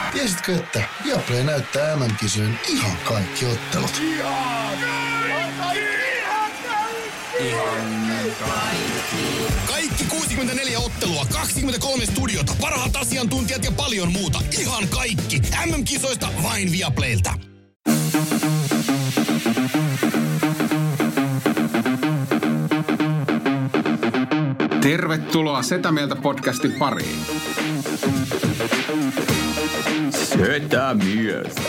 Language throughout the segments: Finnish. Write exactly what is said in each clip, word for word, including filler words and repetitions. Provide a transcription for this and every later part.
Tiesitkö, että Viaplay näyttää M M-kisojen ihan kaikki ottelut? Ihan kaikki! Ihan kaikki! Kaikki kuusikymmentäneljä ottelua, kaksikymmentäkolme studiota, parhaat asiantuntijat ja paljon muuta. Ihan kaikki. M M-kisoista vain Viaplaylta. Tervetuloa Setä Mieltä podcastin pariin. Setä Mieltä.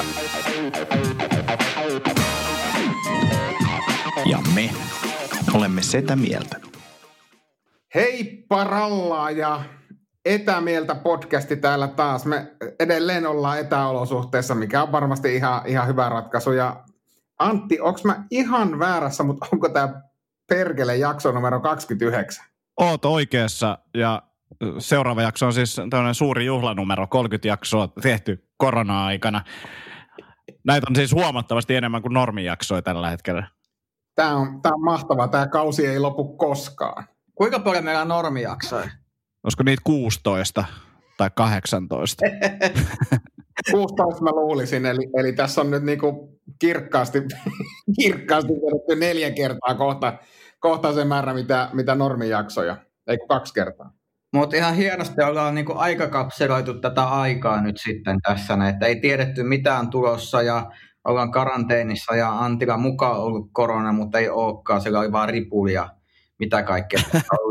Ja me olemme Setä Mieltä. Hei parallaa ja Etämieltä podcasti täällä taas. Me edelleen ollaan etäolosuhteessa, mikä on varmasti ihan, ihan hyvä ratkaisu. Ja Antti, onko mä ihan väärässä, mutta onko tämä perkele jakso numero kaksikymmentäyhdeksän? Oot oikeassa ja seuraava jakso on siis tämmöinen suuri juhlanumero, kolmekymmentä jaksoa tehty korona-aikana. Näitä on siis huomattavasti enemmän kuin normijaksoja tällä hetkellä. Tämä on, tämä on mahtavaa. Tämä kausi ei lopu koskaan. Kuinka paljon meillä on normijaksoja? Olisiko niitä kuusitoista tai kahdeksantoista? kuusitoista mä luulisin, eli, eli tässä on nyt niinku kirkkaasti, kirkkaasti vedetty neljä kertaa kohta, kohta se määrä, mitä, mitä normijaksoja. Eikö kaksi kertaa? Mutta ihan hienosti ollaan niinku aikakapseloitu tätä aikaa nyt sitten tässä, että ei tiedetty mitään tulossa ja ollaan karanteenissa ja Antilla mukaan ollut korona, mutta ei olekaan, siellä oli vaan ripuli ja mitä kaikkea.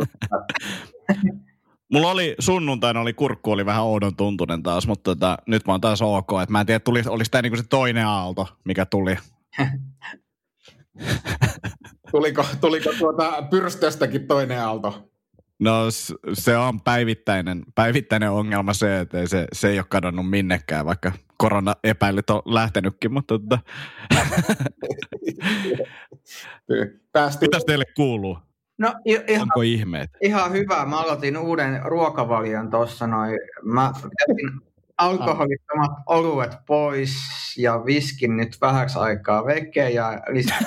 Mulla oli sunnuntaina, oli kurkku oli vähän oudon tuntunen taas, mutta tota, nyt mä oon taas ok. Et mä en tiedä, tuli, olis tää niinku se toinen aalto, mikä tuli. tuliko tuliko tuota pyrstöstäkin toinen aalto? No se on päivittäinen, päivittäinen ongelma se, että se, se ei ole kadonnut minnekään, vaikka koronaepäilyt on lähtenytkin, mutta tota. Mitäs teille kuuluu? No, ihan, onko ihmeet? Ihan hyvä. Mä aloitin uuden ruokavalion tuossa noin. Mä jätin alkoholittomat oluet pois ja viskin nyt vähäksi aikaa veke ja lisää.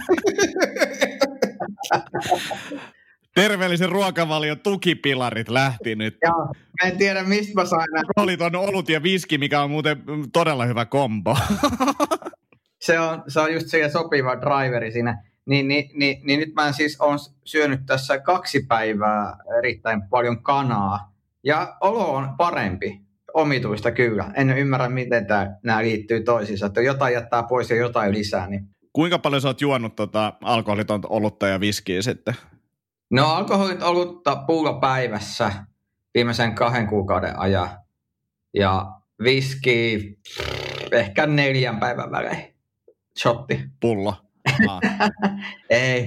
Terveellisen ruokavalion tukipilarit lähti nyt. Joo, mä en tiedä mistä mä sain. Olit on olut ja viski, mikä on muuten todella hyvä kombo. se, on, se on just se sopiva driveri siinä. Niin, niin, niin, niin nyt mä siis olen syönyt tässä kaksi päivää erittäin paljon kanaa. Ja olo on parempi. Omituista kyllä. En ymmärrä, miten tää, nämä liittyy toisiinsa. Että jotain jättää pois ja jotain lisää. Niin. Kuinka paljon sä oot juonut tota alkoholitonta olutta ja viskiä sitten? No alkoholit olutta pullo päivässä viimeisen kahden kuukauden ajan. Ja viski ehkä neljän päivän välein. Shotti. Pullo. Ah. Ei.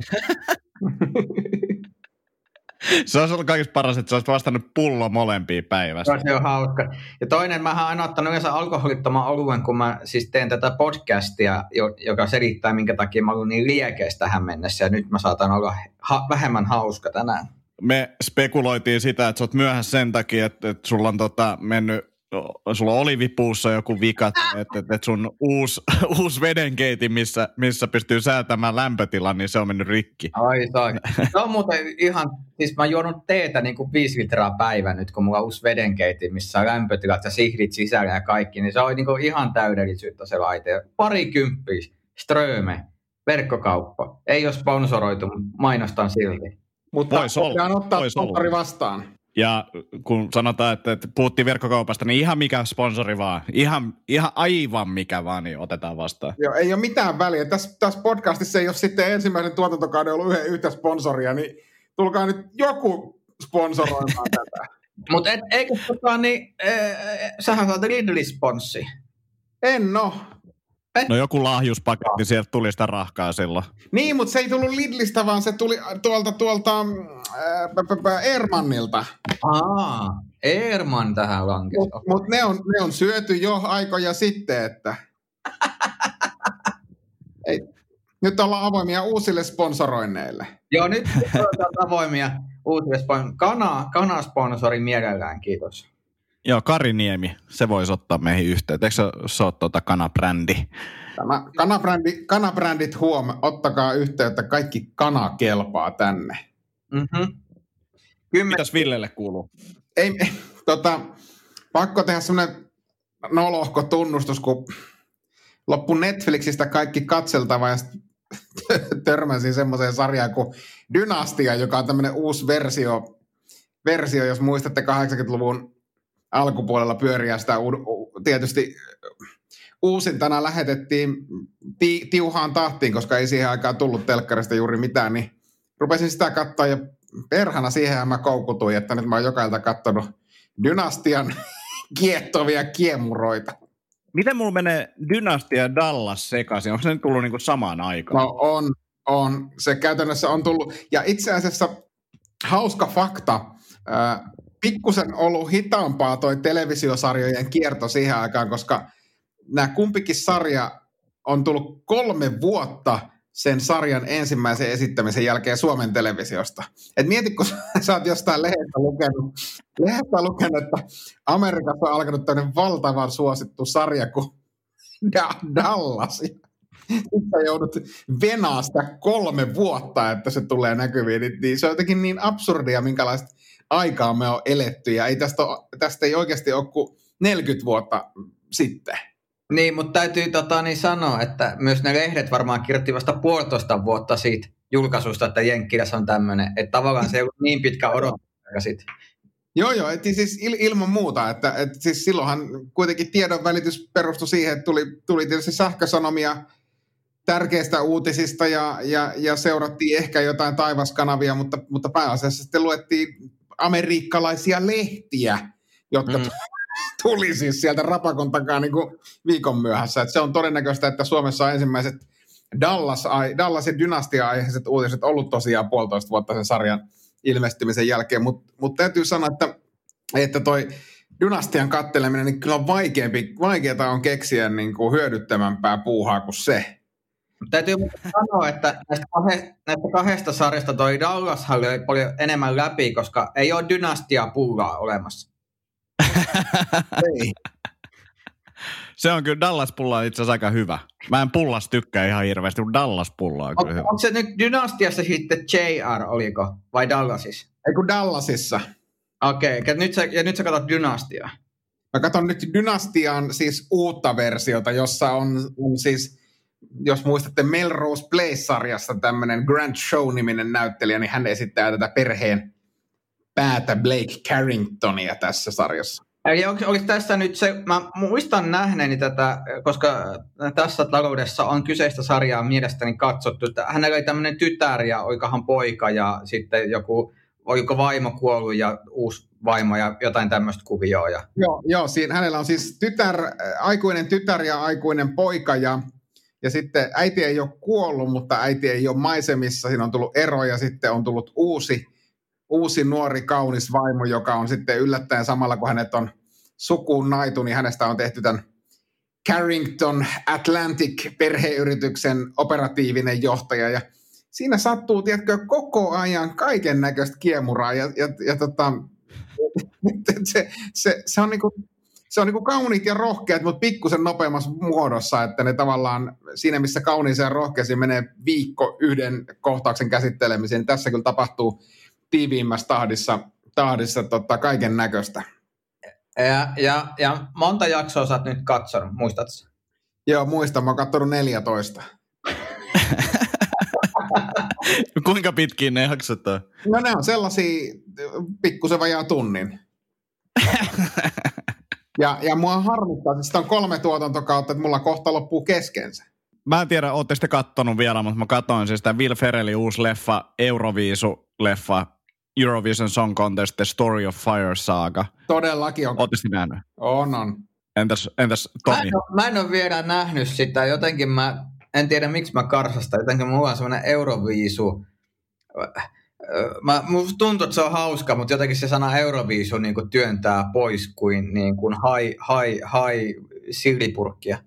Se olisi ollut kaikista paras, että sä olisit vastannut pullo molempia päivässä. Se on hauska. Ja toinen, mä oon aina ottanut yleensä alkoholittoman oluen, kun mä siis teen tätä podcastia, joka selittää, minkä takia mä oon niin liekeistä tähän mennessä. Ja nyt mä saatan olla ha- vähemmän hauska tänään. Me spekuloitiin sitä, että sä oot myöhässä sen takia, että, että sulla on tota mennyt, sulla on olivipuussa joku vika, että, että sun uusi, uusi vedenkeiti, missä, missä pystyy säätämään lämpötilan, niin se on mennyt rikki. Ai sai. Se on muuten ihan, siis mä oon juonut teetä niin kuin viisi litraa päivä nyt, kun mulla on uusi vedenkeiti, missä on lämpötilat ja sihdit sisällä ja kaikki, niin se on niin kuin ihan täydellisyyttä se laite. Parikymppiä, Ströme, verkkokauppa. Ei ole sponsoroitu, mutta mainostan silti. Mutta vois olla. ottaa Vois sponsori olla. vastaan. Ja kun sanotaan, että, että puhuttiin verkkokaupasta, niin ihan mikä sponsori vaan, ihan, ihan aivan mikä vaan, niin otetaan vastaan. Joo, ei ole mitään väliä. Tässä, tässä podcastissa ei ole sitten ensimmäisen tuotantokauden ollut yhden, yhtä sponsoria, niin tulkaa nyt joku sponsoroimaan tätä. Mutta eikö tota niin, äh, sähän saat Lidl-sponssi. En oo. No joku lahjuspaketti, sieltä tuli sitä rahkaa silloin. Niin, mutta se ei tullut Lidlistä, vaan se tuli tuolta, tuolta äh, Ermannilta. Aa, Erman tähän lankesi. Mutta mut ne, on, ne on syöty jo aikoja sitten, että ei. Nyt ollaan avoimia uusille sponsoroinneille. Joo, nyt ollaan avoimia uusille sponsoroinneille. Kana, kana-sponsori mielellään, kiitos. Joo, Kari Niemi, se voisi ottaa meihin yhteyttä. Eikö se, se ole tuota kanabrändi? Tämä kanabrändi, kanabrändit huom, ottakaa yhteyttä, kaikki kana kelpaa tänne. Mm-hmm. Kymmen... Mitäs Villelle kuuluu? Ei, tota, pakko tehdä semmoinen nolohko tunnustus, kun loppu Netflixistä kaikki katseltava ja törmäsin semmoiseen sarjaan kuin Dynastia, joka on tämmöinen uusi versio, versio, jos muistatte kahdeksankymmentäluvun alkupuolella pyöriä sitä tietysti uusintana lähetettiin ti- tiuhaan tahtiin, koska ei siihen aikaan tullut telkkarista juuri mitään, niin rupesin sitä katsoa ja perhana siihenhän mä koukutuin, että nyt mä oon jokailta katsonut Dynastian kiehtovia kiemuroita. Miten mulla menee Dynastia ja Dallas sekaisin? Onko se nyt tullut niinku samaan aikaan? No on, on. Se käytännössä on tullut. Ja itse asiassa hauska fakta, äh, pikkusen ollut hitaampaa toi televisiosarjojen kierto siihen aikaan, koska nämä kumpikin sarja on tullut kolme vuotta sen sarjan ensimmäisen esittämisen jälkeen Suomen televisiosta. Et mieti, kun sä oot jostain lehdestä lukenut, lehdestä lukenut, että Amerikassa on alkanut tämmöinen valtavan suosittu sarja kuin Dallas. Sitten joudut venaa sitä kolme vuotta, että se tulee näkyviin. Niin se on jotenkin niin absurdia, minkälaista aikaa me on eletty. Ja ei tästä, ole, tästä ei oikeasti ole kuin neljäkymmentä vuotta sitten. Niin, mutta täytyy tota, niin sanoa, että myös ne lehdet varmaan kirjoitti vasta puolitoista vuotta siitä julkaisusta, että Jenkkilässä on tämmöinen. Että tavallaan se ei ollut niin pitkä odotusaika sitten. Joo, joo, että siis il, ilman muuta, että, että siis silloinhan kuitenkin tiedon välitys perustui siihen, että tuli, tuli tietysti sähkösanomia tärkeistä uutisista ja, ja, ja seurattiin ehkä jotain taivaskanavia, mutta, mutta pääasiassa sitten luettiin amerikkalaisia lehtiä, jotka mm. tuli siis sieltä rapakon takaa niin kuin viikon myöhässä. Että se on todennäköistä, että Suomessa on ensimmäiset Dallas, Dallas ja Dynastia-aiheiset uutiset ollut tosiaan puolitoista vuotta sen sarjan ilmestymisen jälkeen, mutta mut täytyy sanoa, että, että toi Dynastian katteleminen, niin kyllä on vaikeampi, vaikeaa on keksiä niin kuin hyödyttävämpää puuhaa kuin se. Täytyy sanoa, että näistä, kahde, näistä kahdesta sarjasta toi Dallas oli paljon enemmän läpi, koska ei ole Dynastia-pullaa olemassa. Ei. Se on kyllä, Dallas-pulla on itse asiassa aika hyvä. Mä en pullas tykkää ihan hirveästi, mutta Dallas-pulla on kyllä on, hyvä. Onko se nyt Dynastiassa sitten J R, oliko? Vai Dallasissa? Ei kun Dallasissa. Okei, okay, nyt sä, ja nyt sä katsot Dynastiaa. Mä katson nyt Dynastian siis uutta versiota, jossa on, on siis, jos muistatte Melrose Place-sarjassa tämmöinen Grant Show-niminen näyttelijä, niin hän esittää tätä perheen päätä Blake Carringtonia tässä sarjassa. Eli oliko tässä nyt se, mä muistan nähneeni tätä, koska tässä taloudessa on kyseistä sarjaa mielestäni katsottu, että hänellä oli tämmöinen tytär ja oikohan poika ja sitten joku, oliko vaimo kuollut ja uusi vaimo ja jotain tämmöistä kuvioa. Ja... Joo, joo siinä, hänellä on siis tytär, aikuinen tytär ja aikuinen poika ja, ja sitten äiti ei ole kuollut, mutta äiti ei ole maisemissa, siinä on tullut ero ja sitten on tullut uusi, uusi nuori kaunis vaimo, joka on sitten yllättäen samalla kun hänet on sukuun naitu, niin hänestä on tehty tämän Carrington Atlantic-perheyrityksen operatiivinen johtaja. Ja siinä sattuu, tiedätkö, koko ajan kaiken näköistä kiemuraa. Ja, ja, ja tota, se, se, se on niinku, se on niinku kauniit ja rohkeat, mutta pikkusen nopeammassa muodossa, että ne tavallaan siinä, missä kauniiseen ja rohkeisiin menee viikko yhden kohtauksen käsittelemiseen, niin tässä kyllä tapahtuu tiiviimmässä tahdissa, tahdissa tota, kaiken näköistä. Ja, ja, ja monta jaksoa sä oot nyt katsonut, muistatko? Joo, muistan. Mä oon katsonut neljätoista. Kuinka pitkiä ne jaksot on? No ne on sellaisia pikkusen vajaa tunnin. ja, ja mua harmittaa, että on kolme tuotantokautta, että mulla kohta loppuu keskensä. Mä en tiedä, ootte sitten kattonut vielä, mutta mä katsoin siis tämä Will Ferrellin uusi leffa, Euroviisu-leffa, Eurovision Song Contest, The Story of Fire Saga. Todellakin on. Ootte sitten nähnyt? On, on. Entäs, entäs Tomi? Mä en, ole, mä en ole vielä nähnyt sitä. Jotenkin mä, en tiedä miksi mä karsastan. Jotenkin mulla on semmoinen Euroviisu. Mä, musta tuntuu, että se on hauska, mutta jotenkin se sana Euroviisu niin kuin työntää pois kuin, niin kuin hai, hai, hai sillipurkkia.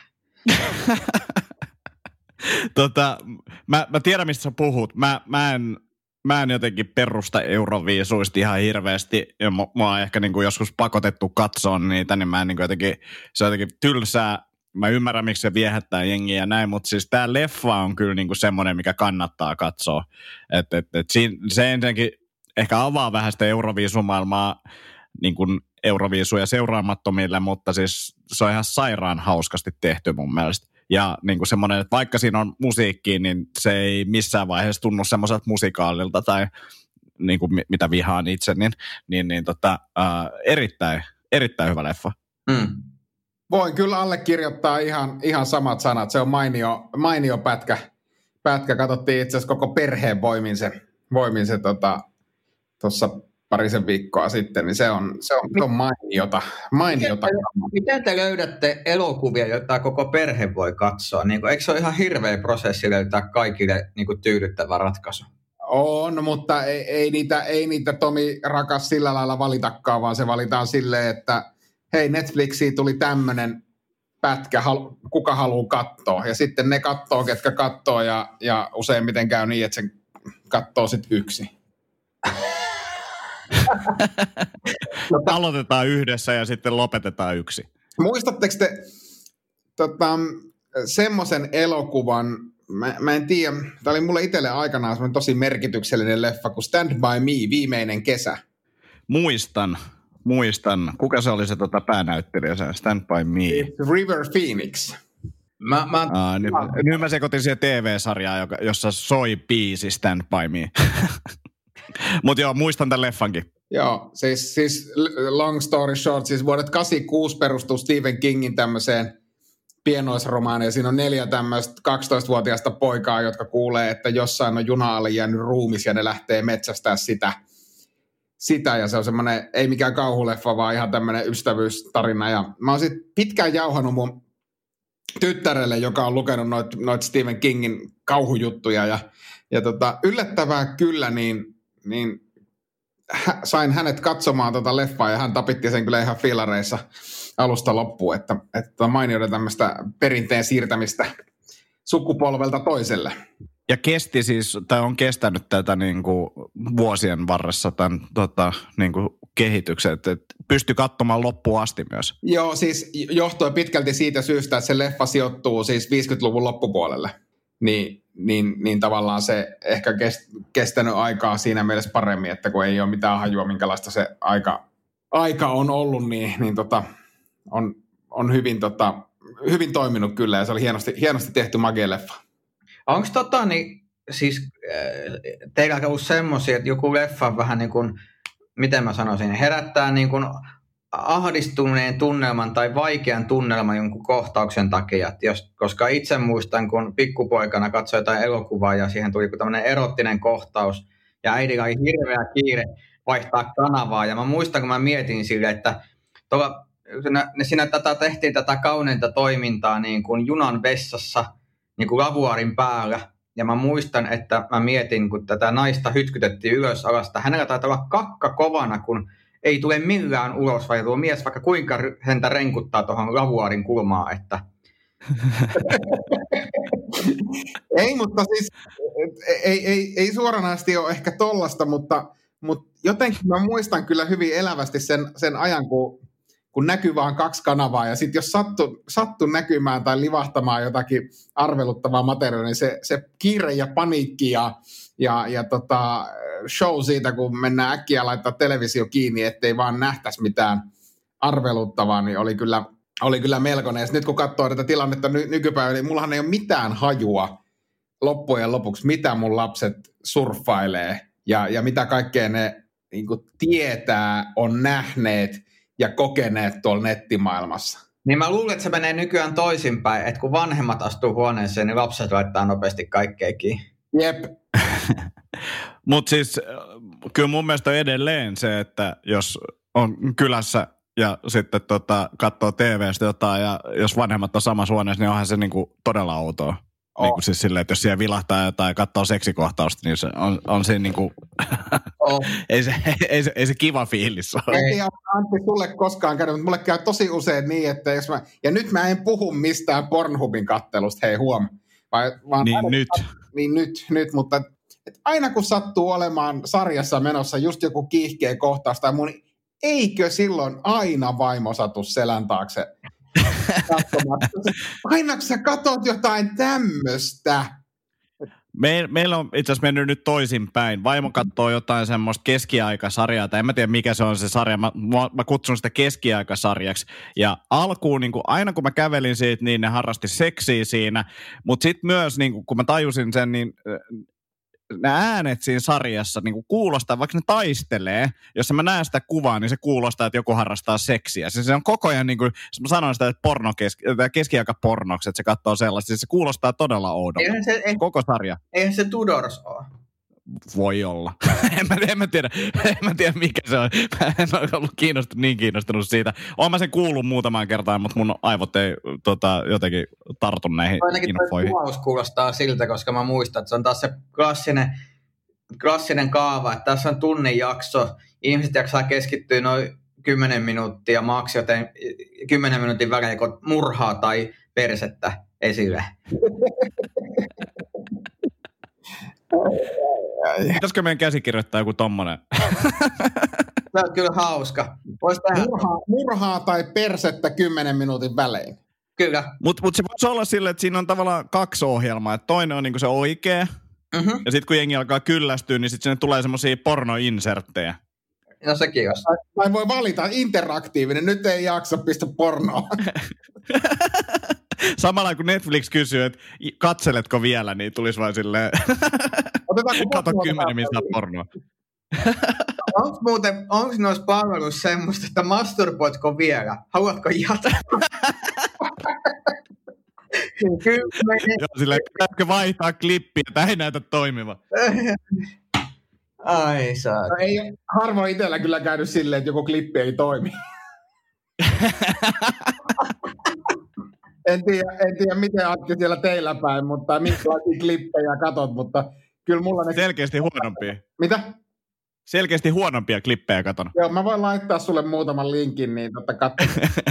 tota, mä, mä tiedän, mistä sä puhut. Mä, mä en... Mä en jotenkin perusta Euroviisuista ihan hirveästi, ja mua on ehkä niin kuin joskus pakotettu katsoa niitä, niin mä en niin kuin jotenkin, se on jotenkin tylsää. Mä ymmärrän, miksi se viehättää jengiä ja näin, mutta siis tää leffa on kyllä niin kuin semmoinen, mikä kannattaa katsoa. Et, et, et siinä, se ensinnäkin ehkä avaa vähän sitä Euroviisumaailmaa niin kuin Euroviisuja seuraamattomille, mutta siis se on ihan sairaan hauskasti tehty mun mielestä. Ja niin kuin semmoinen, että vaikka siinä on musiikkia, niin se ei missään vaiheessa tunnu semmoiselta musikaalilta tai niin kuin mitä vihaan itse, niin, niin, niin tota, ää, erittäin, erittäin hyvä leffa. Mm. Voin kyllä allekirjoittaa ihan, ihan samat sanat. Se on mainio, mainio pätkä. pätkä. Katsottiin itse asiassa koko perheen voimin se, voimin se tuossa tota, parisen viikkoa sitten, niin se on, se on, se on mainiota. mainiota. Miten, te, miten te löydätte elokuvia, joita koko perhe voi katsoa? Niin kuin, eikö se ole ihan hirveä prosessi löytää kaikille niin kuin tyydyttävä ratkaisu? On, mutta ei, ei, niitä, ei niitä Tomi rakas sillä lailla valitakaan, vaan se valitaan silleen, että hei, Netflixiin tuli tämmöinen pätkä, kuka haluaa katsoa. Ja sitten ne katsoo, ketkä katsoo, ja, ja useimmiten käy niin, että se katsoo sitten yksi. Aloitetaan yhdessä ja sitten lopetetaan yksi. Muistatteko te tota, semmoisen elokuvan, mä, mä en tiedä, tämä oli mulle itselle aikanaan semmoinen tosi merkityksellinen leffa kuin Stand By Me, Viimeinen kesä. Muistan, muistan. Kuka se oli se tota, päänäyttelijä, se Stand By Me? River Phoenix. Mä, mä... Aa, nyt, nyt mä sekoitin siihen T V-sarjaan, jossa soi biisi Stand By Me. Mutta joo, muistan tämän leffankin. Joo, siis, siis long story short, siis vuodet kahdeksankymmentäkuusi perustuu Stephen Kingin tämmöiseen pienoisromaaniin. Siinä on neljä tämmöistä kaksitoistavuotiaista poikaa, jotka kuulee, että jossain on juna-alle jäänyt ruumis ja ne lähtee metsästää sitä. sitä ja se on semmoinen, ei mikään kauhuleffa, vaan ihan tämmöinen ystävyystarina. Ja mä oon sitten pitkään jauhanut mun tyttärelle, joka on lukenut noita noit Stephen Kingin kauhujuttuja. Ja, ja tota, yllättävää kyllä, niin, niin hä, sain hänet katsomaan tota leffaa ja hän tapitti sen kyllä ihan fiilareissa alusta loppuun, että, että mainioida tämmöistä perinteen siirtämistä sukupolvelta toiselle. Ja kesti siis, tai on kestänyt tätä niin kuin vuosien varressa tämän tota, niin kuin kehityksen, että pystyi katsomaan loppuun asti myös. Joo, siis johtuen pitkälti siitä syystä, että se leffa sijoittuu siis viisikymmentäluvun loppupuolelle, niin, niin, niin tavallaan se ehkä kestänyt aikaa siinä mielessä paremmin, että kun ei ole mitään hajua, minkälaista se aika, aika on ollut, niin, niin tota, on, on hyvin, tota, hyvin toiminut kyllä, ja se oli hienosti, hienosti tehty magia-leffa. Onko tota, niin, siis teillä on ollut semmoisia, että joku leffa vähän niin kuin, miten mä sanoisin, herättää niin kuin ahdistuneen tunnelman tai vaikean tunnelman jonkun kohtauksen takia, että jos, koska itse muistan, kun pikkupoikana katsoin jotain elokuvaa ja siihen tuli tämmöinen erottinen kohtaus ja äidillä oli hirveä kiire vaihtaa kanavaa ja mä muistan, kun mä mietin sille, että tuolla, siinä tätä tehtiin tätä kauneinta toimintaa niin kuin junan vessassa, niin kuin lavuaarin päällä. Ja mä muistan, että mä mietin, kun tätä naista hytkytettiin ylös alasta. Hänellä taitaa olla kakka kovana, kun ei tule millään ulos, vai tuo mies vaikka kuinka häntä renkuttaa tuohon lavuaarin kulmaan. Että... ei, mutta siis ei, ei, ei suoranaisesti ole ehkä tollasta, mutta, mutta jotenkin mä muistan kyllä hyvin elävästi sen, sen ajan, kun kun näkyy vaan kaksi kanavaa, ja sitten jos sattuu sattu näkymään tai livahtamaan jotakin arveluttavaa materiaalia, niin se, se kiire ja paniikki ja, ja, ja tota, show siitä, kun mennään äkkiä laittaa televisio kiinni, ettei vaan nähtäisi mitään arveluttavaa, niin oli kyllä, oli kyllä melkoinen. Ja nyt kun katsoo tätä tilannetta ny- nykypäivänä, niin mullahan ei ole mitään hajua loppujen lopuksi, mitä mun lapset surffailee, ja, ja mitä kaikkea ne niin kuin tietää, on nähneet, ja kokeneet tuolla nettimaailmassa. Niin mä luulen, että se menee nykyään toisinpäin, että kun vanhemmat astuu huoneeseen, niin lapset laittaa nopeasti kaikkeakin. Jep. Mutta siis kyllä mun mielestä on edelleen se, että jos on kylässä ja sitten tota, katsoo T V:stä jotain ja jos vanhemmat on samassa huoneessa, niin onhan se niinku todella outoa. Oh. Niin kuin siis silleen, että jos siellä vilahtaa jotain ja katsoo seksikohtausta, niin se on, on siinä niinku, oh. ei, se, ei, se, ei se kiva fiilis ole. En tiedä, Antti, sulle koskaan käynyt, mutta mulle käy tosi usein niin, että jos mä, ja nyt mä en puhu mistään Pornhubin kattelusta, hei huom. Vai, vaan niin aina, nyt. Niin nyt, nyt, mutta et aina kun sattuu olemaan sarjassa menossa just joku kiihkeä kohtaus tai muu, niin eikö silloin aina vaimo satu selän taakse? Aina kun sä katot jotain tämmöistä. Me, meillä on itse asiassa mennyt nyt toisinpäin. Vaimo katsoo jotain semmoista keskiaikasarjaa, tai en mä tiedä mikä se on se sarja. Mä, mä, mä kutsun sitä keskiaikasarjaksi. Ja alkuun, niin kuin, aina kun mä kävelin siitä, niin ne harrasti seksiä siinä. Mutta sitten myös, niin kuin, kun mä tajusin sen, niin ne äänet siinä sarjassa niin kuin kuulostaa, vaikka ne taistelee, jos mä näen sitä kuvaa, niin se kuulostaa, että joku harrastaa seksiä. Se, se on koko ajan, niin kuin, jos mä sanon sitä, että porno keski, keskiaikapornoksi, että se katsoo sellaista, siis se kuulostaa todella oudolta. Se, ei, koko sarja. Eihän se Tudors ole. Voi olla. en, mä, en, mä tiedä, en mä tiedä, mikä se on. Mä en ole ollut kiinnostunut, niin kiinnostunut siitä. Oon mä sen kuullut muutamaan kertaan, mutta mun aivot ei tota, jotenkin tartu näihin ainakin infoihin. Ainakin tuo kuulostaa siltä, koska mä muistan, että se on taas se klassinen, klassinen kaava, että tässä on tunnin jakso. Ihmiset jaksaa keskittyä noin kymmenen minuuttia maksi, joten kymmenen minuutin välein, kun murhaa tai persettä esille. Pitäisikö meidän käsikirjoittaa joku tommonen? Se on kyllä hauska. Murhaa, murhaa tai persettä kymmenen minuutin välein. Kyllä. Mutta mut se voisi olla silleen, että siinä on tavallaan kaksi ohjelmaa. Että toinen on niinku se oikea, mm-hmm. ja sitten kun jengi alkaa kyllästyä, niin sitten sinne tulee semmosia pornoinserttejä. No sekin on. Tai voi valita interaktiivinen, nyt ei jaksa pistä pornoa. Samalla kun Netflix kysyy, että katseletko vielä, niin tulisi vain silleen, kato kymmenen minuuttia pornoa. Onko muuten, onko noissa palveluissa semmoista, että masturboitko vielä? Haluatko jatkaa? Joo, silleen, käykö vaihtaa klippiä, tämä ei näytä toimiva. Ai saa. No ei harvoin itsellä kyllä käynyt silleen, että joku klippi ei toimi. En tiedä, en tiedä, miten Antti siellä teillä päin, mutta minkälaisia klippejä katot, mutta kyllä mulla ne... Selkeästi huonompia. Mitä? Selkeästi huonompia klippejä katon. Joo, mä voin laittaa sulle muutaman linkin, niin totta katso.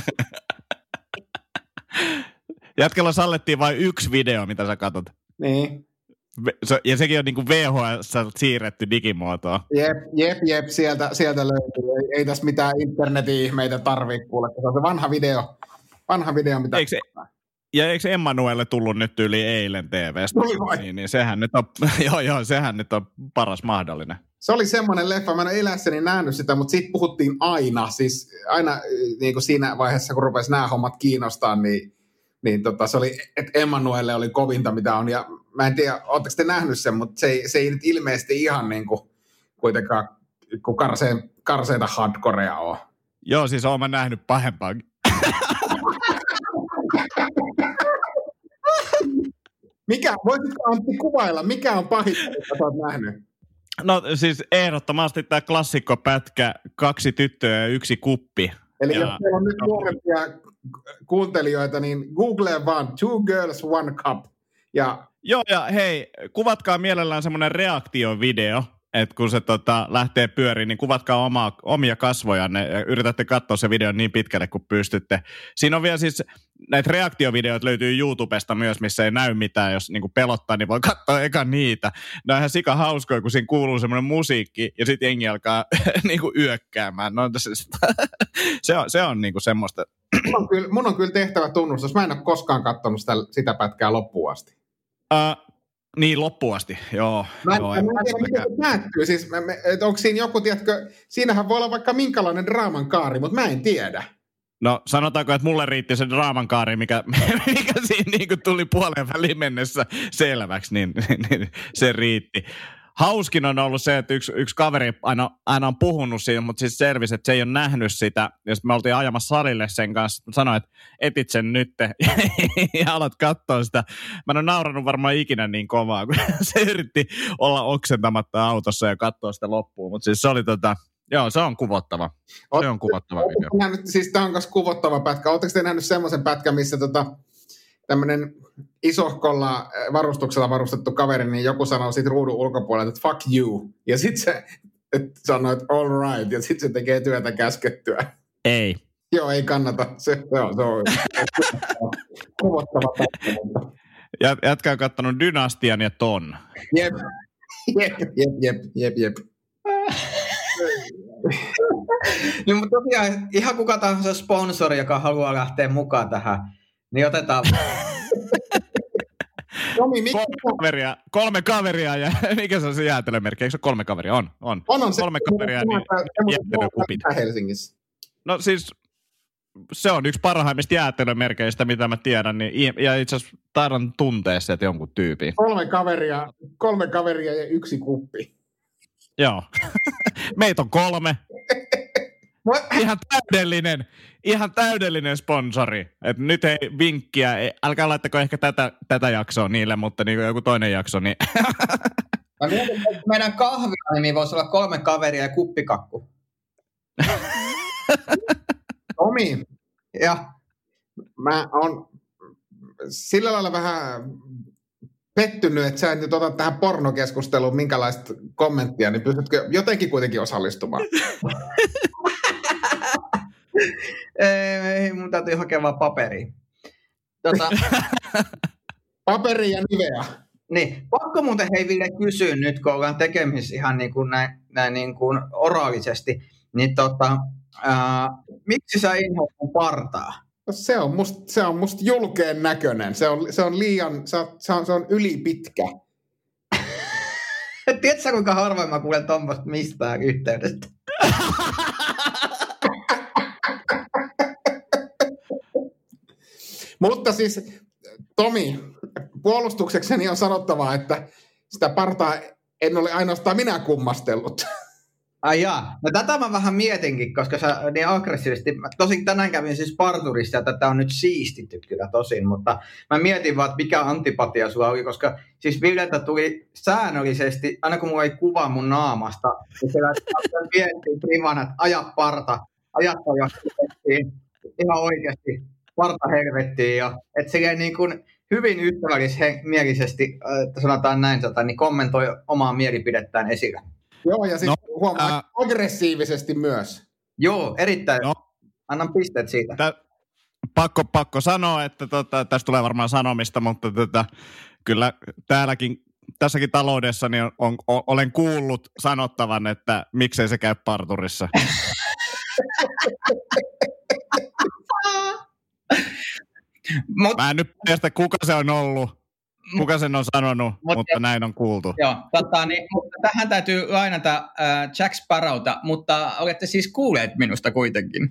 Jätkellä sallettiin vain yksi video, mitä sä katot. Niin. Ja sekin on niin kuin V H S siirretty digimuotoon. Jep, jep, jep, sieltä, sieltä löytyy. Ei, ei tässä mitään internetin ihmeitä tarvitse kuulla, se on se vanha video. Vanha video, mitä... Eikö se, ja eikö Emmanuelle tullut nyt yli eilen T V:stä? Niin, niin sehän nyt on, joo, joo, sehän nyt on paras mahdollinen. Se oli semmoinen leffa, mä en ole elässäni nähnyt sitä, mutta siitä puhuttiin aina. Siis aina niin kuin siinä vaiheessa, kun rupesi nämä hommat kiinnostaa, niin, niin tota, se oli, että Emmanuelle oli kovinta, mitä on. Ja mä en tiedä, ootteko te nähnyt sen, mutta se ei, se ei nyt ilmeisesti ihan niin kuin kuitenkaan kun karseen, karseita hardcorea ole. Joo, siis oon mä nähnyt pahempaakin. Mikä, voisitko Antti kuvailla, mikä on pahinta, mitä sä oot nähnyt? No siis ehdottomasti tämä klassikkopätkä, kaksi tyttöä ja yksi kuppi. Eli ja, jos meillä on nyt nuorempia kuuntelijoita, niin google vaan Two Girls, One Cup. Ja... Joo, ja hei, kuvatkaa mielellään semmoinen reaktiovideo, että kun se tota, lähtee pyöriin, niin kuvatkaa oma, omia kasvojanne ja yritätte katsoa se video niin pitkälle kuin pystytte. Siinä on vielä siis, näitä reaktiovideoita löytyy YouTubesta myös, missä ei näy mitään, jos niinku pelottaa, niin voi katsoa eka niitä. Ne on ihan sika hauskoja, kun siinä kuuluu semmoinen musiikki ja sitten jengi alkaa niinku yökkäämään. No, se on, se on niinku semmoista. Mun on, kyllä, mun on kyllä tehtävä tunnustus. Mä en ole koskaan katsonut sitä, sitä pätkää loppuun asti. Uh, Niin, loppuun asti, joo. Mä en, joo, mä en tiedä, miten se päättyy. Siis, mä, onko siinä joku, tiedätkö, siinähän voi olla vaikka minkälainen draaman kaari, mutta mä en tiedä. No sanotaanko, että mulle riitti se draaman kaari, mikä, mikä siinä niin kuin tuli puoleen väliin mennessä selväksi, niin, niin se riitti. Hauskin on ollut se, että yksi, yksi kaveri aina, aina on puhunut siitä, mutta siis selvisi, että se ei ole nähnyt sitä. Ja sitten me oltiin ajamassa salille sen kanssa. Sanoin, että etit sen nyt ja alat katsoa sitä. Mä en ole naurannut varmaan ikinä niin kovaa, kun se yritti olla oksentamatta autossa ja katsoa sitä loppuun. Mutta siis se oli tota, joo, se on kuvottava. Se on kuvottava video. Nähnyt, siis tämä on myös kuvottava pätkä. Oletteko te nähnyt semmoisen pätkän, missä tota, tämmöinen isohkolla varustuksella varustettu kaveri, niin joku sanoo siitä ruudun ulkopuolelta, että fuck you. Ja sitten se että sanoo, että all right. Ja sitten se tekee työtä käskettyä. Ei. Joo, ei kannata. Se, joo, se on kuvottava pätkä. Jätkä on kattonut Dynastian ja Ton. Jep, jep, jep, jep, jep, jep. No, mutta tosiaan ihan kuka tahansa sponsori, joka haluaa lähteä mukaan tähän, niin otetaan. Tomi, mikä kolme kaveria, kolme kaveria ja mikä se on se jäätelömerkki? Eikö se ole kolme kaveria? On, on. on, on se, kolme kaveria, niin jäätelökupit. Helsingissä. No siis se on yksi parhaimmista jäätelömerkeistä, mitä mä tiedän, niin, ja itse asiassa taidan tuntea sieltä jonkun tyypin. Kolme kaveria, kolme kaveria ja yksi kuppi. Joo. Meitä on kolme. Ihan täydellinen, ihan täydellinen sponsori. Et nyt ei vinkkiä, ei, älkää laittako ehkä tätä, tätä jaksoa niille, mutta niin joku toinen jakso. Niin. Mä mietin, että meidän kahvia voisi olla kolme kaveria ja kuppikakku. Tomi, ja mä oon sillä lailla vähän pettynyt, että sä et nyt ota tähän pornokeskusteluun minkälaista kommenttia, niin pystytkö jotenkin kuitenkin osallistumaan? ei, mun täytyy hakea vaan paperia. Tota, Paperi ja niveä. Niin, pakko muuten hei Ville kysyä nyt, kun ollaan tekemisissä ihan niin kuin näin, näin niin kuin oraalisesti, niin tota, ää, miksi sä inhoat mun partaa? No se on musta, se on musta julkeen näköinen. Se on, se on liian, se on, se on, se on ylipitkä. Tiedätkö, kuinka harvoin mä kuulen tommoista mistään yhteydestä? Mutta siis, Tomi, puolustuksekseni on sanottava, että sitä partaa en ole ainoastaan minä kummastellut. Ai jaa. No tätä mä vähän mietinkin, koska sä niin aggressiivisesti, tosin tänään kävin siis parturissa ja tätä on nyt siistitty kyllä tosin, mutta mä mietin vaan, että mikä antipatia sulla oli, koska siis Vileltä tuli säännöllisesti, aina kun mulla ei kuva mun naamasta, niin se viettiin privana, että aja parta, ajattavia ihan oikeasti parta helvettiin ja että silleen niin kuin hyvin ystävällismielisesti, että sanotaan näin, niin kommentoi omaa mielipidettään esille. Joo, ja siis no, huomaa ää... aggressiivisesti myös. Joo, erittäin. No, annan pisteet siitä. Tä, pakko, pakko sanoa, että tota, tästä tulee varmaan sanomista, mutta tota, kyllä täälläkin, tässäkin taloudessa niin on, on, olen kuullut sanottavan, että miksei se käy parturissa. Mut, Mä en nyt tiedä, kuka se on ollut, kuka sen on sanonut, mut, mutta näin on kuultu. Joo, tota, niin, mutta tähän täytyy lainata äh, Jack Sparrowta, mutta olette siis kuulleet minusta kuitenkin.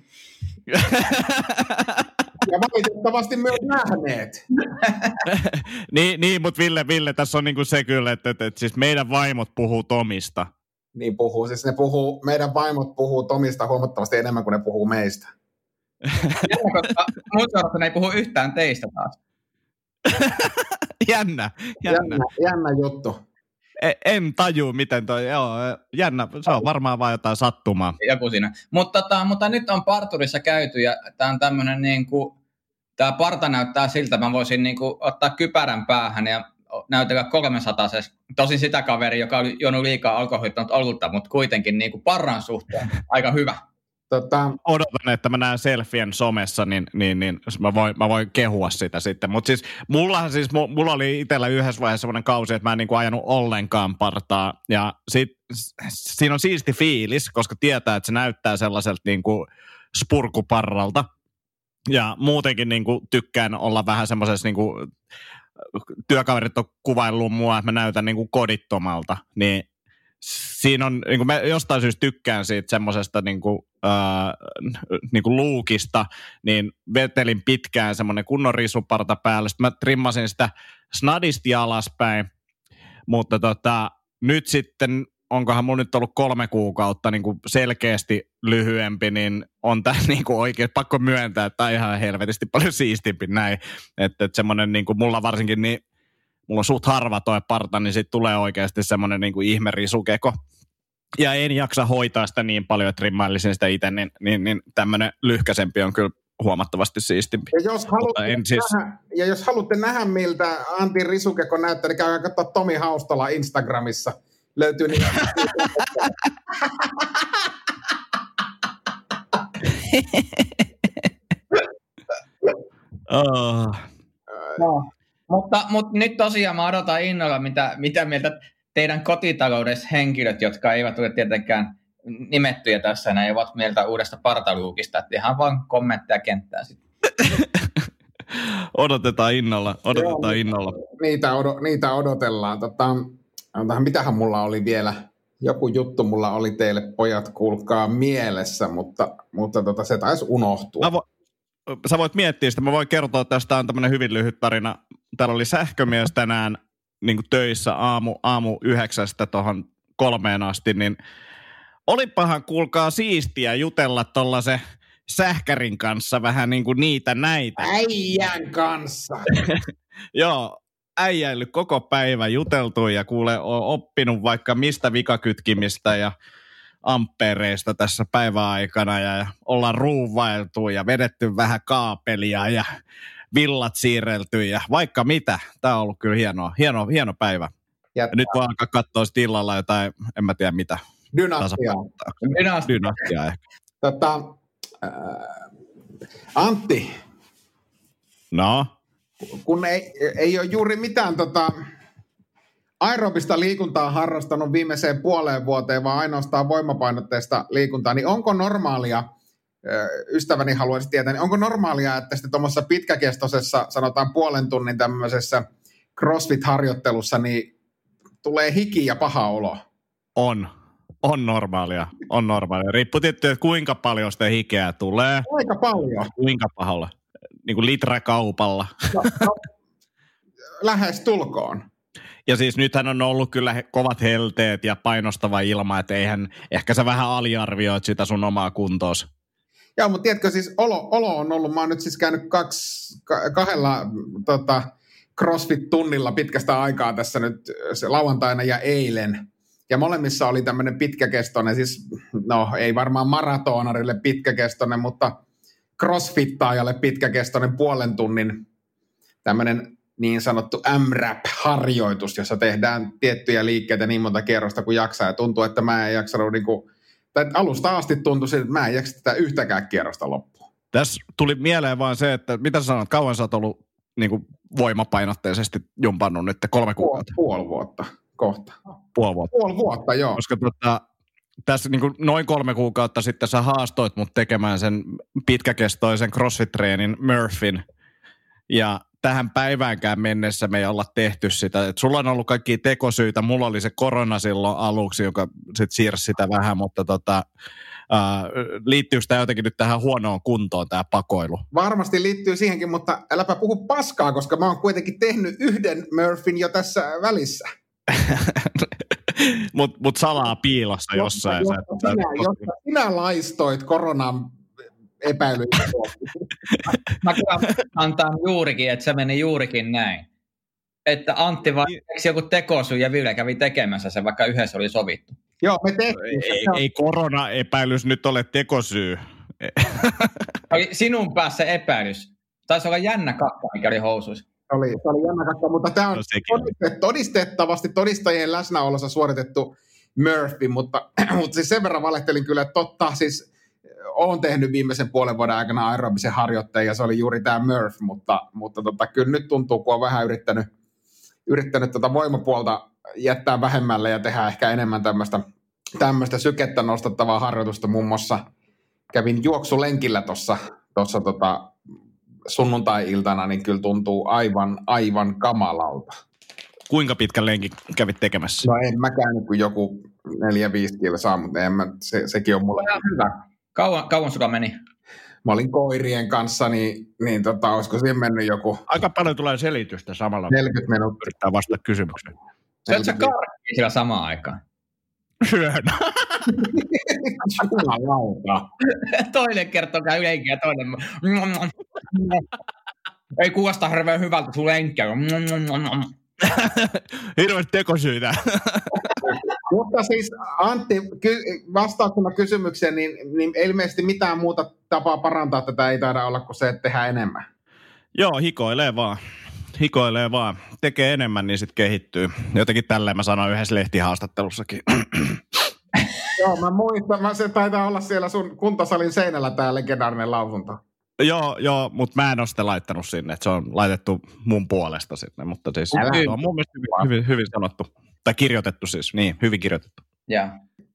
Ja valitettavasti myös nähneet. niin, niin, mutta Ville, Ville, tässä on niinku se kyllä, että, että, että siis meidän vaimot puhuu Tomista. Niin puhuu, siis ne puhuu, meidän vaimot puhuu Tomista huomattavasti enemmän kuin ne puhuu meistä. Koska mun seurassa ne ei puhu yhtään teistä taas. jännä, jännä. Jännä, jännä juttu. En, en taju, miten toi, joo, jännä, se on varmaan vaan jotain sattumaa. Joku siinä. Mutta, tota, mutta nyt on parturissa käyty ja tää on tämmönen niinku, tää parta näyttää siltä, että mä voisin niinku ottaa kypärän päähän ja näytellä kolmesataa. Tosin sitä kaveri, joka oli juonut liikaa alkoholittanut olutta, mutta kuitenkin niinku parran suhteen aika hyvä. Tota... Odotan, että mä näen selfien somessa, niin, niin, niin mä, voin, mä voin kehua sitä sitten. Mutta siis mullahan siis, mulla oli itsellä yhdessä vaiheessa semmoinen kausi, että mä en niin kuin ajanut ollenkaan partaa. Ja sit, siinä on siisti fiilis, koska tietää, että se näyttää sellaiselta niin kuin spurkuparralta. Ja muutenkin niin kuin tykkään olla vähän semmoisessa, niin kuin, työkaverit on kuvaillut mua, että mä näytän niin kuin kodittomalta, niin siinä on, niin kuin mä jostain syystä tykkään siitä semmoisesta niin kuin, äh, niin kuin luukista, niin vetelin pitkään semmoinen kunnon risuparta päällä. Sitten mä trimmasin sitä snadisti alaspäin, mutta tota, nyt sitten, onkohan mun nyt ollut kolme kuukautta niin kuin selkeästi lyhyempi, niin on tämä niin kuin oikein pakko myöntää, että tämä on ihan helvetisti paljon siistimpi näin. Että et semmoinen niin kuin mulla varsinkin niin, mulla on suht harva toi parta, niin sitten tulee oikeasti semmoinen niin kuin ihmerisukeko. Ja en jaksa hoitaa sitä niin paljon, että rimmailisin sitä itse, niin, niin, niin tämmöinen lyhkäsempi on kyllä huomattavasti siistimpi. Ja jos haluatte, siis... nähdä, ja jos haluatte nähdä, miltä Antin risukeko näyttää, niin käykää katsoa Tomi Haustala Instagramissa. Löytyy niitä. oh. No. Mutta, mutta nyt tosiaan mä odotan innolla, mitä, mitä mieltä teidän kotitaloudessa henkilöt, jotka eivät ole tietenkään nimettyjä tässä, ne ovat mieltä uudesta partaluukista, että ihan vaan kommentteja kenttään sitten. Odotetaan innolla, odotetaan Joo, innolla. niitä, odo, niitä odotellaan. Tota, mitähän mulla oli vielä? Joku juttu mulla oli teille, pojat, kuulkaa mielessä, mutta, mutta tota, se taisi unohtua. Vo, sä voit miettiä sitä. Mä voin kertoa, että tästä on tämmöinen hyvin lyhyt tarina. Täällä oli sähkömies tänään niin kuin töissä aamu, aamu yhdeksästä tuohon kolmeen asti, niin olipahan, kuulkaa, siistiä jutella tollasen sähkärin kanssa vähän niin kuin niitä näitä. Äijän kanssa. Joo, äijäillyt koko päivä, juteltu ja kuule, on oppinut vaikka mistä vikakytkimistä ja ampereista tässä päiväaikana ja ollaan ruuvailtu ja vedetty vähän kaapelia ja villat siirrelty ja vaikka mitä. Tämä on ollut kyllä hienoa, hieno, hieno päivä. Ja nyt voi alkaa katsoa sitten illalla jotain, en mä tiedä mitä. Dynastiaa. Dynastia. Dynastia ehkä. Tota, äh, Antti. No? Kun ei, ei ole juuri mitään tota, aerobista liikuntaa harrastanut viimeiseen puoleen vuoteen, vaan ainoastaan voimapainotteista liikuntaa, niin onko normaalia, ystäväni haluaisi tietää, niin onko normaalia, että sitten tuommoisessa pitkäkestoisessa, sanotaan puolen tunnin tämmöisessä CrossFit-harjoittelussa, niin tulee hiki ja paha olo? On. On normaalia. On normaalia. Riippuu tietysti, että kuinka paljon sitä hikeä tulee. Aika paljon. Kuinka pahalla. Niin kuin litrakaupalla. No, no, lähes tulkoon. Ja siis nythän on ollut kyllä kovat helteet ja painostava ilma, että eihän, ehkä sä vähän aliarvioit sitä sun omaa kuntoos. Joo, mutta tiedätkö, siis olo, olo on ollut, mä oon nyt siis käynyt kaksi, kahdella tota, CrossFit-tunnilla pitkästä aikaa tässä nyt lauantaina ja eilen. Ja molemmissa oli tämmöinen pitkäkestoinen, siis no ei varmaan maratonarille pitkäkestoinen, mutta crossfittaajalle pitkäkestoinen puolen tunnin tämmöinen niin sanottu M RAP-harjoitus, jossa tehdään tiettyjä liikkeitä niin monta kierrosta kuin jaksaa. Ja tuntuu, että mä en jaksanut, niin kuin, tai alusta asti tuntui siltä, että mä en jaksa tätä yhtäkään kierrosta loppuun. Tässä tuli mieleen vaan se, että mitä sä sanot, kauan sä oot ollut niin kuin voimapainotteisesti jumpannut nyt kolme kuukautta? Puoli, puoli vuotta kohta. Puoli vuotta. Puoli vuotta, joo. Koska tota, tässä niin kuin noin kolme kuukautta sitten sä haastoit mut tekemään sen pitkäkestoisen CrossFit-treenin Murphyn. Ja tähän päiväänkään mennessä me ei olla tehty sitä. Et sulla on ollut kaikkia tekosyitä. Mulla oli se korona silloin aluksi, joka sitten siirsi sitä vähän, mutta tota, äh, liittyykö tämä jotenkin nyt tähän huonoon kuntoon, tämä pakoilu? Varmasti liittyy siihenkin, mutta äläpä puhu paskaa, koska mä oon kuitenkin tehnyt yhden Murphyn jo tässä välissä. Mutta mut salaa piilossa jossain. Jotta, jotta, sinä, jotta sinä laistoit koronan epäilyjä. Mä kyllä antaa juurikin, että se meni juurikin näin. Että Antti vai joku tekosyy ja Ville kävi tekemässä sen, vaikka yhdessä oli sovittu. Joo, me tehtiin. Ei, ei korona-epäilys nyt ole tekosyy. Oli sinun päässä epäilys. Taisi olla jännä kakka, mikä oli housuissa. Oli, se oli jännä kakka, mutta tämä on no, todistettavasti todistajien läsnäolossa suoritettu Murphy, mutta, mutta siis sen verran valehtelin kyllä, että totta, siis olen tehnyt viimeisen puolen vuoden aikana aerobisen harjoitteen ja se oli juuri tämä Murphy, mutta, mutta tota, kyllä nyt tuntuu, kun on vähän yrittänyt, yrittänyt tota voimapuolta jättää vähemmälle ja tehdä ehkä enemmän tämmöistä, tämmöistä sykettä nostattavaa harjoitusta. Muun muassa kävin juoksulenkillä tuossa tossa tota sunnuntai-iltana, niin kyllä tuntuu aivan, aivan kamalalta. Kuinka pitkän lenkin kävit tekemässä? No en mä käynyt kuin joku neljä viisi kilsaa, mutta en mä, se, sekin on mulle hyvä. Kauan, kauan sulla meni? Mä olin koirien kanssa, niin, niin tota, olisiko siinä mennyt joku... Aika paljon tulee selitystä samalla. neljäkymmentä minuuttia. Yrittää vastata kysymykseen. Syöt sä karkkia sillä samaan aikaan? Syön. Jumalauta. Toinen kertoo käy lenkkiä ja toinen... Ei kuulosta hirveän hyvältä sun lenkkiä. Hirveästi tekosyitä. Mutta siis Antti, ky- vastauksena kysymykseen, niin, niin ilmeisesti mitään muuta tapaa parantaa tätä ei taida olla kuin se, että tehdään enemmän. Joo, hikoilee vaan. Hikoilee vaan. Tekee enemmän, niin sitten kehittyy. Jotenkin tälleen mä sanoin yhdessä lehtihaastattelussakin. Joo, mä muistan. Mä se taitaa olla siellä sun kuntosalin seinällä tää legendaarinen lausunto. Joo, joo, mutta mä en ole sitä laittanut sinne. Että se on laitettu mun puolesta sinne. Mutta siis Älä. se on mun mielestä hyvin, hyvin, hyvin sanottu. Tai kirjoitettu siis. Niin, hyvin kirjoitettu. Joo.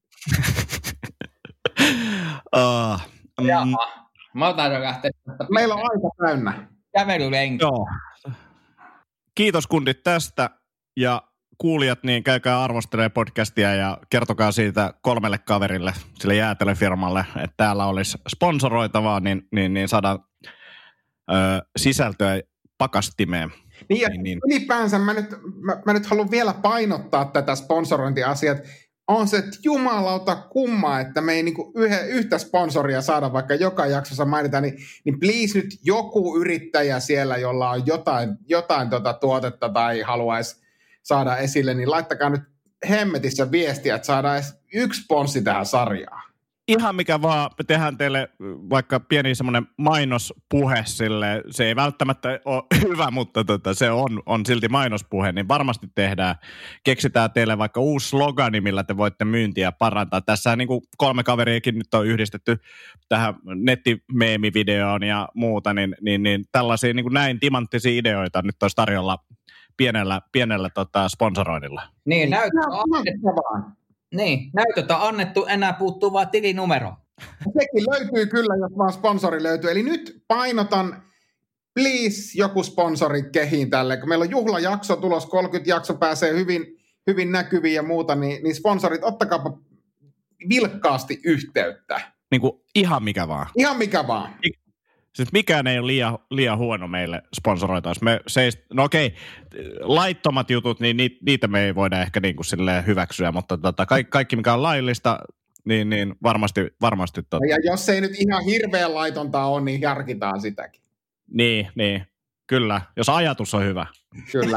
uh, mm, Jaha. Mä taidan lähteä. Meillä on aika täynnä. Kävelylenki. Joo. kiitos kundit tästä ja kuulijat, niin käykää arvostelemaan podcastia ja kertokaa siitä kolmelle kaverille, sille jäätelöfirmalle, että täällä olisi sponsoroitavaa, niin, niin, niin saadaan ö, sisältöä pakastimeen. Niin ja niin, niin. ylipäänsä mä nyt, mä, mä nyt haluan vielä painottaa tätä sponsorointiasiaa. On se jumalauta kummaa, että me ei niinku yhe, yhtä sponsoria saada, vaikka joka jaksossa mainitaan, niin, niin please nyt joku yrittäjä siellä, jolla on jotain, jotain tota tuotetta tai haluaisi saada esille, niin laittakaa nyt hemmetissä viestiä, että saadaan edes yksi sponssi tähän sarjaan. Ihan mikä vaan, me tehdään teille vaikka pieni semmoinen mainospuhe sille, se ei välttämättä ole hyvä, mutta tota, se on, on silti mainospuhe, niin varmasti tehdään, keksitään teille vaikka uusi slogani, millä te voitte myyntiä parantaa. Tässä niin kuin kolme kaveriakin nyt on yhdistetty tähän nettimeemivideoon ja muuta, niin, niin, niin tällaisia niin kuin näin timanttisia ideoita nyt olisi tarjolla pienellä, pienellä tota, sponsoroinnilla. Niin, näyttää annettu. Niin, näytöt on annettu, enää puuttuu vaan tilinumero. Sekin löytyy kyllä, jos vaan sponsori löytyy. Eli nyt painotan, please, joku sponsori kehiin tälle. Kun meillä on juhlajakso tulos, kolmekymmentä jakso pääsee hyvin, hyvin näkyviin ja muuta, niin, niin sponsorit, ottakaapa vilkkaasti yhteyttä. Niin kuin ihan mikä vaan. Ihan mikä vaan. Siis mikään ei ole liian, liian huono meille sponsoroita. Me seist, no okei, laittomat jutut, niin niitä me ei voida ehkä niin kuin silleen hyväksyä, mutta tota, kaikki, kaikki mikä on laillista, niin, niin varmasti... varmasti tota. Ja jos ei nyt ihan hirveän laitonta ole, niin harkitaan sitäkin. Niin, niin, kyllä. Jos ajatus on hyvä. Kyllä.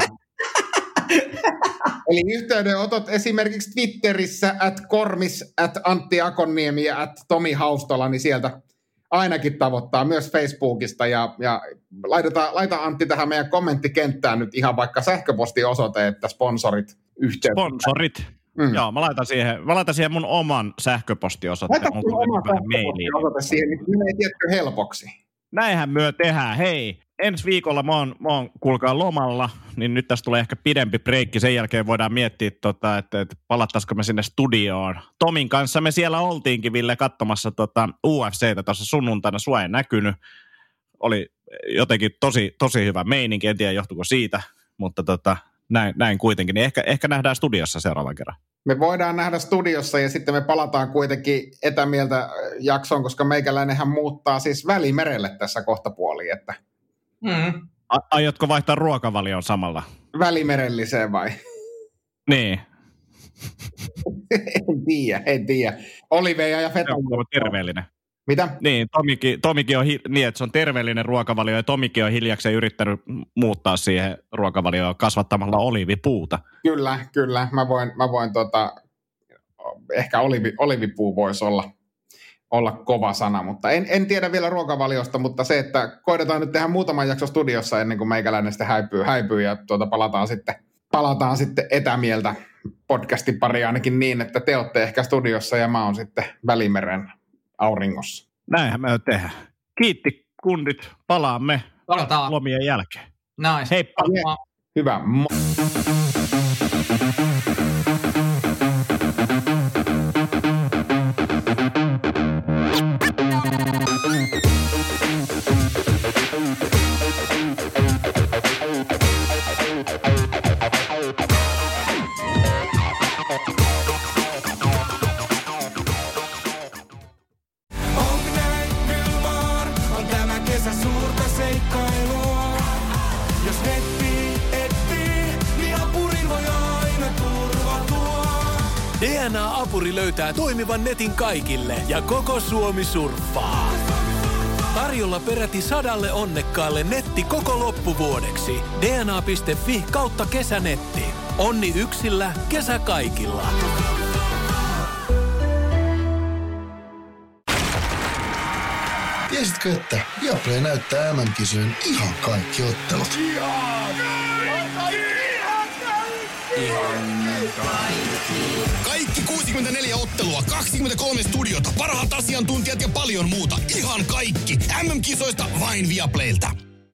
Eli yhteydenotot esimerkiksi Twitterissä at kormis, at Antti Akonniemi ja at Tomi Haustola, niin sieltä ainakin tavoittaa myös Facebookista ja, ja laitetaan, laita Antti tähän meidän kommenttikenttään nyt ihan vaikka sähköpostiosoite, että sponsorit yhteyttä. Sponsorit? Mm. Joo, mä laitan, siihen, mä laitan siihen mun oman sähköpostiosoitteen. Laita mun oma sähköpostiosoite siihen, niin menee tietty helpoksi. Näinhän myö tehdään. Hei, ensi viikolla mä oon, mä oon kuulkaa lomalla, niin nyt tästä tulee ehkä pidempi breikki. Sen jälkeen voidaan miettiä, tota, että, että palattaisiko me sinne studioon. Tomin kanssa me siellä oltiinkin, Ville, katsomassa tota U F C:tä tuossa sunnuntaina. Sua ei näkynyt. Oli jotenkin tosi, tosi hyvä meininki, en tiedä johtuiko siitä, mutta tota, näin, näin kuitenkin. Niin ehkä, ehkä nähdään studiossa seuraavan kerran. Me voidaan nähdä studiossa ja sitten me palataan kuitenkin etämieltä jaksoon, koska meikäläinenhän muuttaa siis Välimerelle tässä kohtapuoliin, että Mm. A- aiotko vaihtaa ruokavalion samalla? Välimerelliseen vai? Niin. en tiedä, en tiedä. Oliveja ja feta. Se on terveellinen. Mitä? Niin, Tomikin, Tomikin on hi- niin, että se on terveellinen ruokavalio ja Tomikin on hiljakseen yrittänyt muuttaa siihen ruokavalioon kasvattamalla olivipuuta. Kyllä, kyllä. Mä voin, mä voin tota, ehkä olivi, olivipuu voisi olla. olla kova sana, mutta en, en tiedä vielä ruokavaliosta, mutta se, että koitetaan nyt tehdä muutaman jakso studiossa ennen kuin meikäläinen sitten häipyy, häipyy ja tuota palataan sitten, palataan sitten etämieltä podcastin pari ainakin niin, että te olette ehkä studiossa ja mä oon sitten Välimeren auringossa. Näinhän me tehdään. Kiitti kundit, palaamme Palataan lomien jälkeen. Nice. Heippa. Hyvä. Mo- D N A-apuri löytää toimivan netin kaikille ja koko Suomi surffaa. Tarjolla peräti sadalle onnekkaalle netti koko loppuvuodeksi. D N A piste F I kautta kesänetti. Onni yksillä, kesä kaikilla. Tiesitkö, että Viaplay näyttää M M-kisojen ihan kaikki ottelut? Kaikki kuusikymmentäneljä ottelua, kaksikymmentäkolme studiota, parhaat asiantuntijat ja paljon muuta. Ihan kaikki. M M-kisoista vain Viaplaylta.